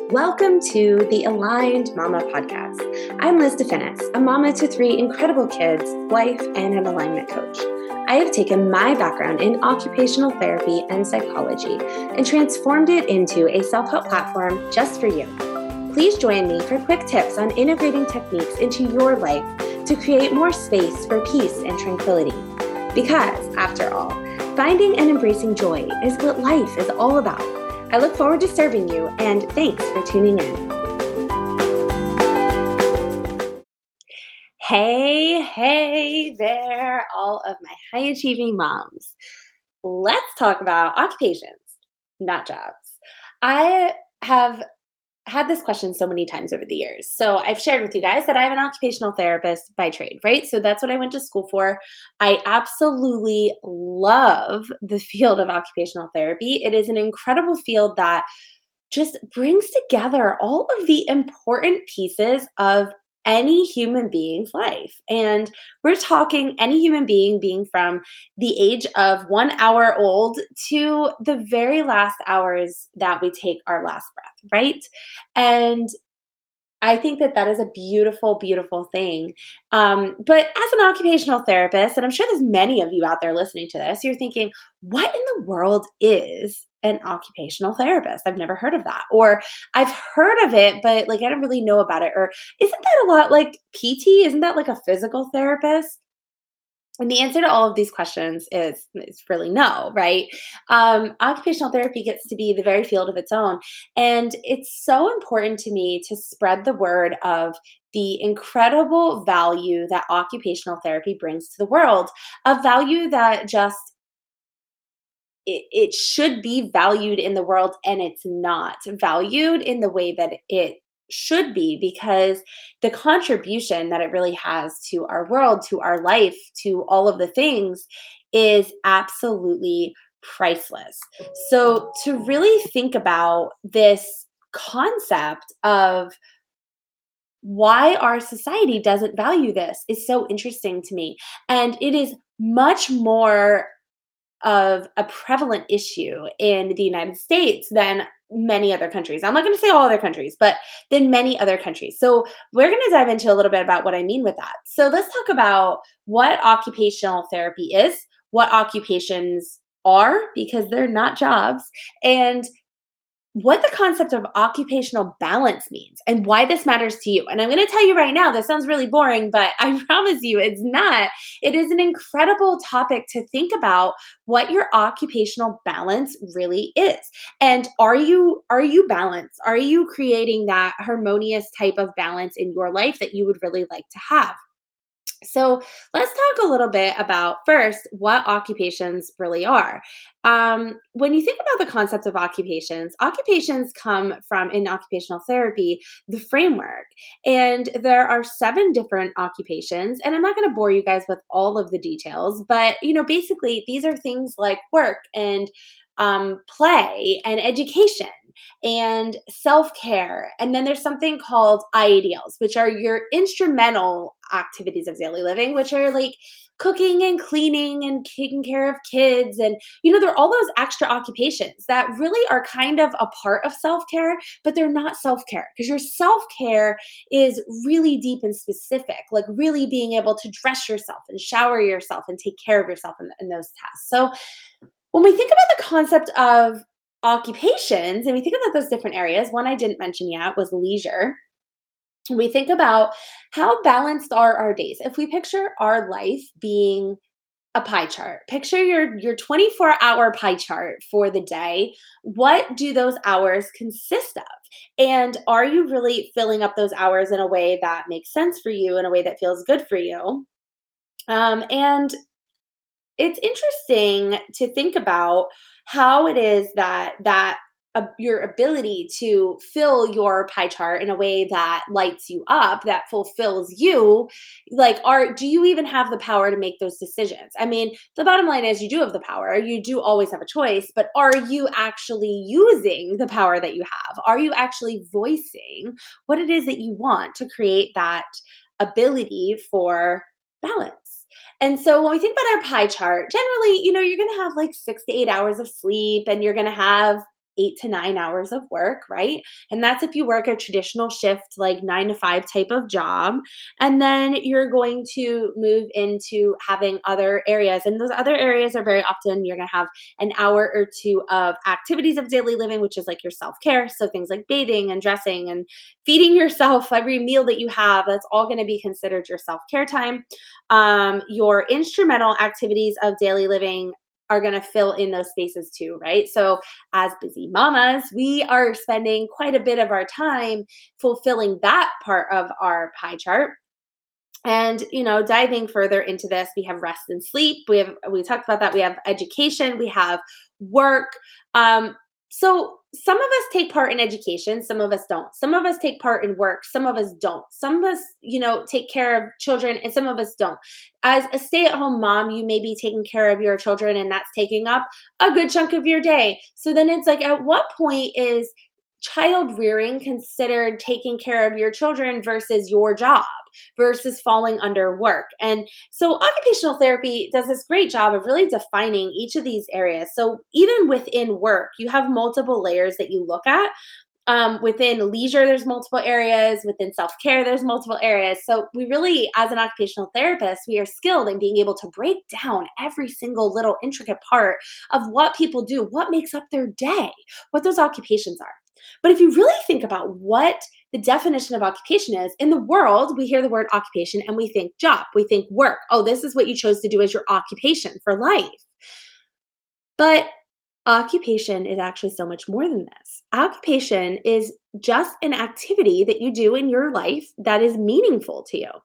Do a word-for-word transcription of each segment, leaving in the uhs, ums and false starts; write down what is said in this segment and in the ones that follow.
Welcome to the Aligned Mama Podcast. I'm Liz DeFinis, a mama to three incredible kids, wife, and an alignment coach. I have taken my background in occupational therapy and psychology and transformed it into a self-help platform just for you. Please join me for quick tips on integrating techniques into your life to create more space for peace and tranquility. Because, after all, finding and embracing joy is what life is all about. I look forward to serving you, and thanks for tuning in. Hey, hey there, all of my high-achieving moms. Let's talk about occupations, not jobs. I have had this question so many times over the years. So I've shared with you guys that I'm an occupational therapist by trade, right? So that's what I went to school for. I absolutely love the field of occupational therapy. It is an incredible field that just brings together all of the important pieces of any human being's life. And we're talking any human being being from the age of one hour old to the very last hours that we take our last breath, right? And I think that that is a beautiful, beautiful thing. Um, but as an occupational therapist, and I'm sure there's many of you out there listening to this, you're thinking, what in the world is an occupational therapist? I've never heard of that. Or I've heard of it, but like I don't really know about it. Or isn't that a lot like P T? Isn't that like a physical therapist? And the answer to all of these questions is, is really no, right? Um, occupational therapy gets to be the very field of its own. And it's so important to me to spread the word of the incredible value that occupational therapy brings to the world, a value that just it, it should be valued in the world, and it's not valued in the way that it should be, because the contribution that it really has to our world, to our life, to all of the things is absolutely priceless. So to really think about this concept of why our society doesn't value this is so interesting to me. And it is much more of a prevalent issue in the United States than many other countries. I'm not going to say all other countries, but than many other countries. So we're going to dive into a little bit about what I mean with that. So let's talk about what occupational therapy is, what occupations are, because they're not jobs, and what the concept of occupational balance means and why this matters to you. And I'm going to tell you right now, this sounds really boring, but I promise you it's not. It is an incredible topic to think about what your occupational balance really is. And are you are you balanced? Are you creating that harmonious type of balance in your life that you would really like to have? So let's talk a little bit about first what occupations really are. Um, when you think about the concept of occupations, occupations come from, in occupational therapy, the framework. And there are seven different occupations. And I'm not going to bore you guys with all of the details, but you know, basically these are things like work and um, play and education and self-care. And then there's something called I A D Ls, which are your instrumental activities of daily living, which are like cooking and cleaning and taking care of kids. And, you know, there are all those extra occupations that really are kind of a part of self-care, but they're not self-care, because your self-care is really deep and specific, like really being able to dress yourself and shower yourself and take care of yourself in, in those tasks. So when we think about the concept of occupations and we think about those different areas, one I didn't mention yet was leisure. We think about how balanced are our days. If we picture our life being a pie chart, picture your your twenty-four hour pie chart for the day. What do those hours consist of? And are you really filling up those hours in a way that makes sense for you, in a way that feels good for you? Um, and it's interesting to think about how it is that that uh, your ability to fill your pie chart in a way that lights you up, that fulfills you, like, are do you even have the power to make those decisions? I mean, the bottom line is you do have the power. You do always have a choice, but are you actually using the power that you have? Are you actually voicing what it is that you want to create that ability for balance? And so when we think about our pie chart, generally, you know, you're going to have like six to eight hours of sleep, and you're going to have eight to nine hours of work, right? And that's if you work a traditional shift, like nine to five type of job. And then you're going to move into having other areas. And those other areas are very often you're going to have an hour or two of activities of daily living, which is like your self care. So things like bathing and dressing and feeding yourself every meal that you have, that's all going to be considered your self care time. Um, your instrumental activities of daily living are going to fill in those spaces too, right? So, as busy mamas, we are spending quite a bit of our time fulfilling that part of our pie chart. And, you know, diving further into this, we have rest and sleep. We have, we talked about that. We have education, we have work. Um, so some of us take part in education, some of us don't. Some of us take part in work, some of us don't. Some of us, you know, take care of children and some of us don't. As a stay-at-home mom, you may be taking care of your children and that's taking up a good chunk of your day. So then it's like, at what point is child rearing considered taking care of your children versus your job versus falling under work? And so occupational therapy does this great job of really defining each of these areas. So even within work, you have multiple layers that you look at. Um, within leisure, there's multiple areas. Within self-care, there's multiple areas. So we really, as an occupational therapist, we are skilled in being able to break down every single little intricate part of what people do, what makes up their day, what those occupations are. But if you really think about what the definition of occupation is, in the world, we hear the word occupation and we think job, we think work. Oh, this is what you chose to do as your occupation for life. But occupation is actually so much more than this. Occupation is just an activity that you do in your life that is meaningful to you.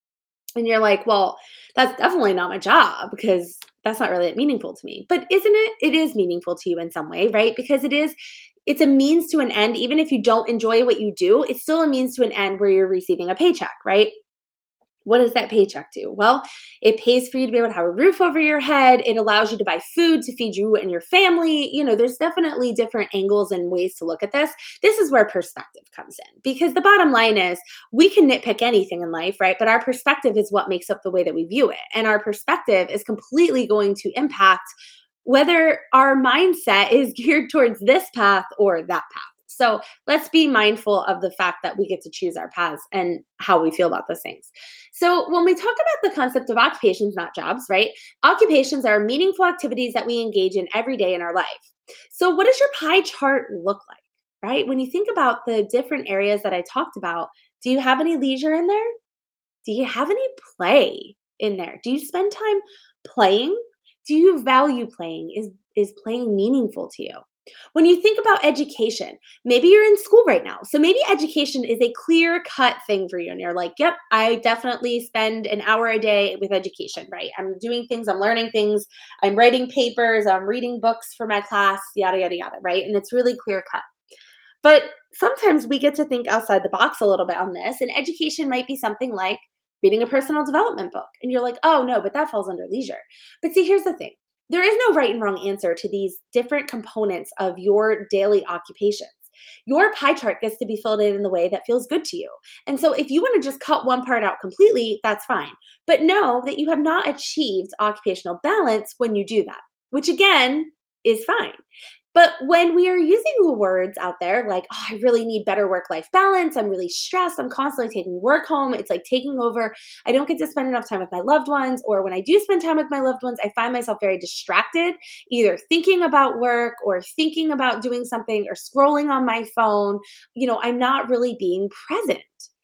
And you're like, well, that's definitely not my job because that's not really that meaningful to me. But isn't it? It is meaningful to you in some way, right? Because it is, it's a means to an end. Even if you don't enjoy what you do, it's still a means to an end where you're receiving a paycheck, right? What does that paycheck do? Well, it pays for you to be able to have a roof over your head. It allows you to buy food to feed you and your family. You know, there's definitely different angles and ways to look at this. This is where perspective comes in because the bottom line is we can nitpick anything in life, right? But our perspective is what makes up the way that we view it. And our perspective is completely going to impact whether our mindset is geared towards this path or that path. So let's be mindful of the fact that we get to choose our paths and how we feel about those things. So when we talk about the concept of occupations, not jobs, right? Occupations are meaningful activities that we engage in every day in our life. So what does your pie chart look like, right? When you think about the different areas that I talked about, do you have any leisure in there? Do you have any play in there? Do you spend time playing? Do you value playing? Is, is playing meaningful to you? When you think about education, maybe you're in school right now. So maybe education is a clear cut thing for you. And you're like, yep, I definitely spend an hour a day with education, right? I'm doing things, I'm learning things, I'm writing papers, I'm reading books for my class, yada, yada, yada, right? And it's really clear cut. But sometimes we get to think outside the box a little bit on this. And education might be something like reading a personal development book. And you're like, oh, no, but that falls under leisure. But see, here's the thing. There is no right and wrong answer to these different components of your daily occupations. Your pie chart gets to be filled in in the way that feels good to you. And so if you want to just cut one part out completely, that's fine. But know that you have not achieved occupational balance when you do that, which again is fine. But when we are using the words out there like, oh, I really need better work-life balance, I'm really stressed, I'm constantly taking work home, it's like taking over, I don't get to spend enough time with my loved ones, or when I do spend time with my loved ones, I find myself very distracted, either thinking about work or thinking about doing something or scrolling on my phone. You know, I'm not really being present.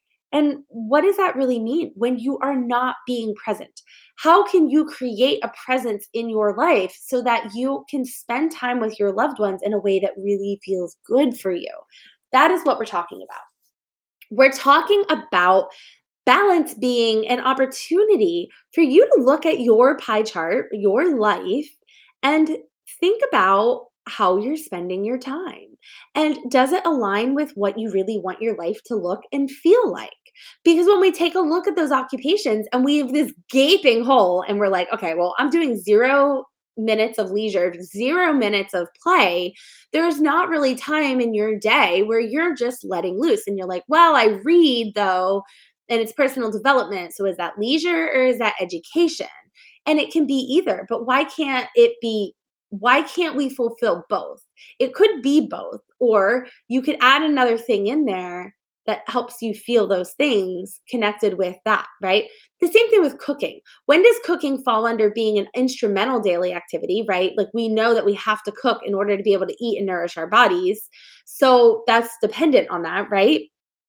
And what does that really mean when you are not being present? How can you create a presence in your life so that you can spend time with your loved ones in a way that really feels good for you? That is what we're talking about. We're talking about balance being an opportunity for you to look at your pie chart, your life, and think about how you're spending your time. And does it align with what you really want your life to look and feel like? Because when we take a look at those occupations and we have this gaping hole and we're like, okay, well, I'm doing zero minutes of leisure, zero minutes of play, there's not really time in your day where you're just letting loose. And you're like, well, I read though, and it's personal development. So is that leisure or is that education? And it can be either, but why can't it be why can't we fulfill both? It could be both, or you could add another thing in there that helps you feel those things connected with that, right? The same thing with cooking. When does cooking fall under being an instrumental daily activity, right? Like we know that we have to cook in order to be able to eat and nourish our bodies. So that's dependent on that, right?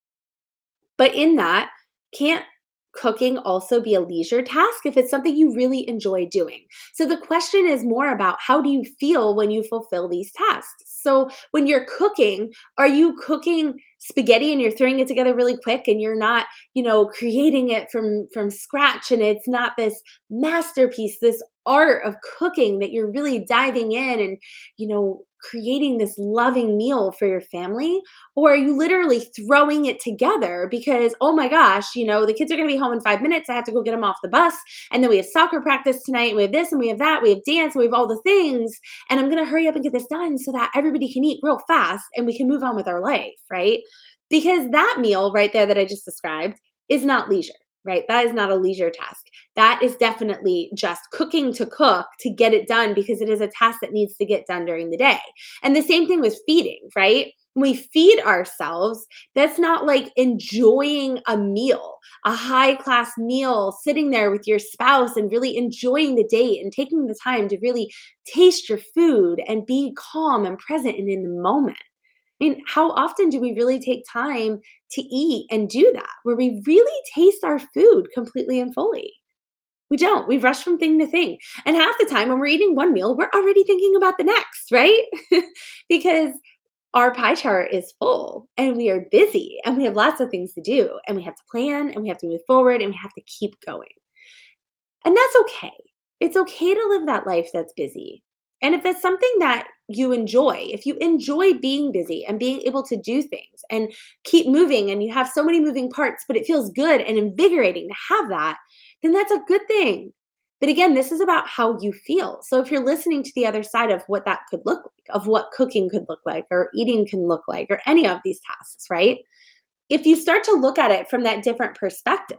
But in that, can't cooking also be a leisure task if it's something you really enjoy doing? So the question is more about how do you feel when you fulfill these tasks? So when you're cooking, are you cooking spaghetti and you're throwing it together really quick and you're not, you know, creating it from from scratch and it's not this masterpiece, this art of cooking that you're really diving in and, you know, creating this loving meal for your family? Or are you literally throwing it together because, oh my gosh, you know, the kids are going to be home in five minutes. I have to go get them off the bus. And then we have soccer practice tonight. And we have this and we have that. We have dance. And we have all the things. And I'm going to hurry up and get this done so that everybody can eat real fast and we can move on with our life, right? Because that meal right there that I just described is not leisure, right? That is not a leisure task. That is definitely just cooking to cook to get it done because it is a task that needs to get done during the day. And the same thing with feeding, right? When we feed ourselves, that's not like enjoying a meal, a high class meal, sitting there with your spouse and really enjoying the date and taking the time to really taste your food and be calm and present and in the moment. I mean, how often do we really take time to eat and do that, where we really taste our food completely and fully? We don't. We rush from thing to thing. And half the time when we're eating one meal, we're already thinking about the next, right? Because our pie chart is full and we are busy and we have lots of things to do and we have to plan and we have to move forward and we have to keep going. And that's okay. It's okay to live that life that's busy. And if it's something that you enjoy, if you enjoy being busy and being able to do things and keep moving and you have so many moving parts, but it feels good and invigorating to have that, then that's a good thing. But again, this is about how you feel. So if you're listening to the other side of what that could look like, of what cooking could look like, or eating can look like, or any of these tasks, right? If you start to look at it from that different perspective,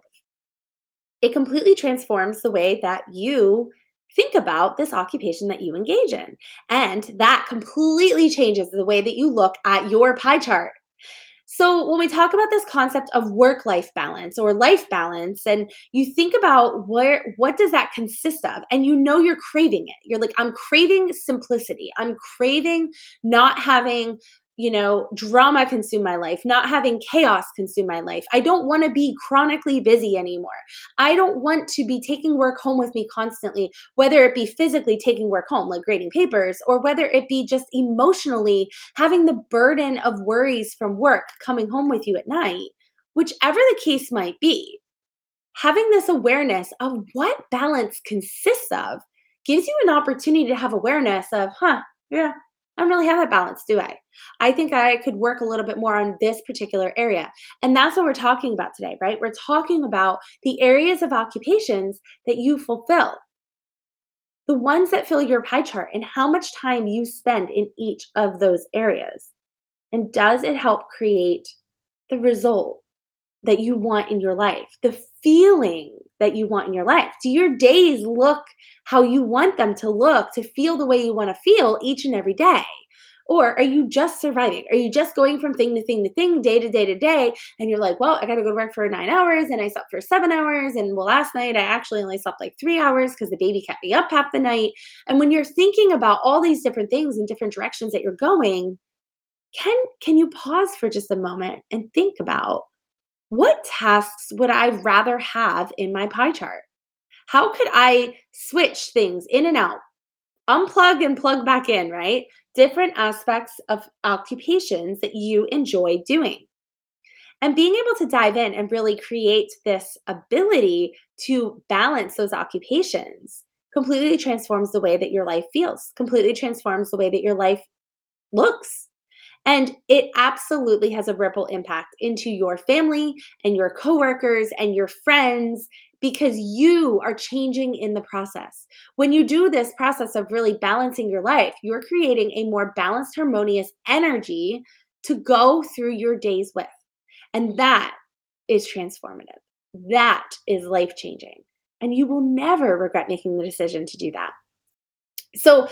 it completely transforms the way that you think about this occupation that you engage in. And that completely changes the way that you look at your pie chart. So, when we talk about this concept of work-life balance or life balance, and you think about where what does that consist of, and you know you're craving it. You're like, I'm craving simplicity. I'm craving not having, you know, drama consume my life, not having chaos consume my life. I don't want to be chronically busy anymore. I don't want to be taking work home with me constantly, whether it be physically taking work home, like grading papers, or whether it be just emotionally having the burden of worries from work coming home with you at night. Whichever the case might be, having this awareness of what balance consists of gives you an opportunity to have awareness of, huh, yeah, I don't really have that balance, do I? I think I could work a little bit more on this particular area. And that's what we're talking about today, right? We're talking about the areas of occupations that you fulfill, the ones that fill your pie chart, and how much time you spend in each of those areas. And does it help create the result that you want in your life, the feeling that you want in your life? Do your days look how you want them to look, to feel the way you want to feel each and every day? Or are you just surviving? Are you just going from thing to thing to thing, day to day to day? And you're like, well, I got to go to work for nine hours and I slept for seven hours. And well, last night I actually only slept like three hours because the baby kept me up half the night. And when you're thinking about all these different things and different directions that you're going, can, can you pause for just a moment and think about, what tasks would I rather have in my pie chart? How could I switch things in and out, unplug and plug back in, right? Different aspects of occupations that you enjoy doing. And being able to dive in and really create this ability to balance those occupations completely transforms the way that your life feels, completely transforms the way that your life looks. And it absolutely has a ripple impact into your family and your coworkers and your friends because you are changing in the process. When you do this process of really balancing your life, you're creating a more balanced, harmonious energy to go through your days with. And that is transformative. That is life changing. And you will never regret making the decision to do that. So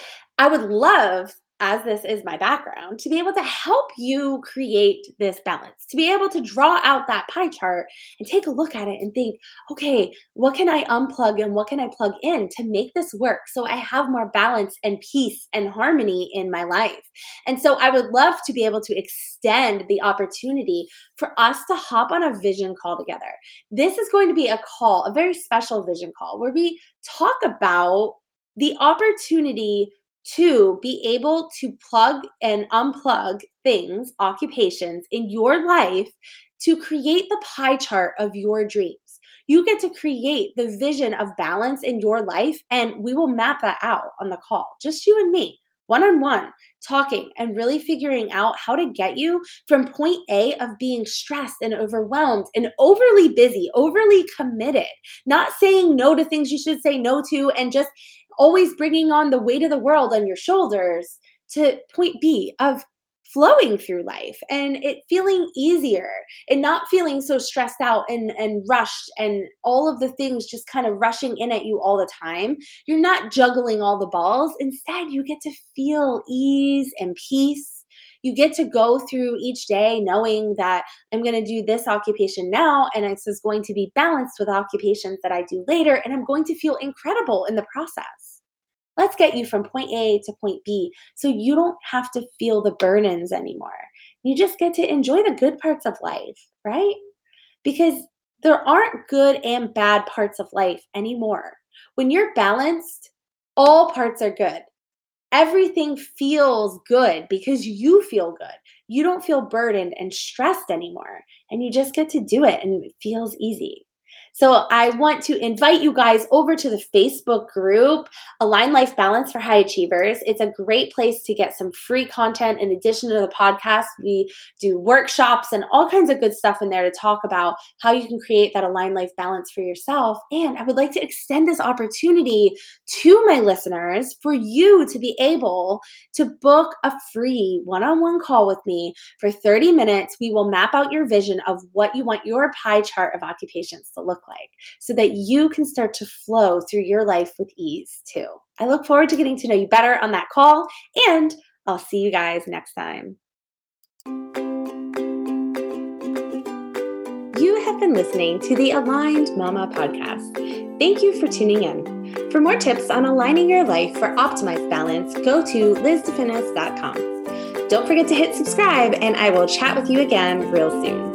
I would love, as this is my background, to be able to help you create this balance, to be able to draw out that pie chart and take a look at it and think, okay, what can I unplug and what can I plug in to make this work so I have more balance and peace and harmony in my life? And so I would love to be able to extend the opportunity for us to hop on a vision call together. This is going to be a call, a very special vision call, where we talk about the opportunity to be able to plug and unplug things, occupations in your life to create the pie chart of your dreams. You get to create the vision of balance in your life, and we will map that out on the call, just you and me, one on one, talking and really figuring out how to get you from point A of being stressed and overwhelmed and overly busy, overly committed, not saying no to things you should say no to, and just always bringing on the weight of the world on your shoulders, to point B of flowing through life and it feeling easier and not feeling so stressed out and, and rushed and all of the things just kind of rushing in at you all the time. You're not juggling all the balls. Instead, you get to feel ease and peace. You get to go through each day knowing that I'm going to do this occupation now, and this is going to be balanced with occupations that I do later, and I'm going to feel incredible in the process. Let's get you from point A to point B so you don't have to feel the burn-ins anymore. You just get to enjoy the good parts of life, right? Because there aren't good and bad parts of life anymore. When you're balanced, all parts are good. Everything feels good because you feel good. You don't feel burdened and stressed anymore, and you just get to do it, and it feels easy. So I want to invite you guys over to the Facebook group, Align Life Balance for High Achievers. It's a great place to get some free content in addition to the podcast. We do workshops and all kinds of good stuff in there to talk about how you can create that aligned life balance for yourself. And I would like to extend this opportunity to my listeners for you to be able to book a free one-on-one call with me for thirty minutes. We will map out your vision of what you want your pie chart of occupations to look like so that you can start to flow through your life with ease too. I look forward to getting to know you better on that call, and I'll see you guys next time. You have been listening to the Aligned Mama podcast. Thank you for tuning in. For more tips on aligning your life for optimized balance, go to liz definis dot com. Don't forget to hit subscribe, and I will chat with you again real soon.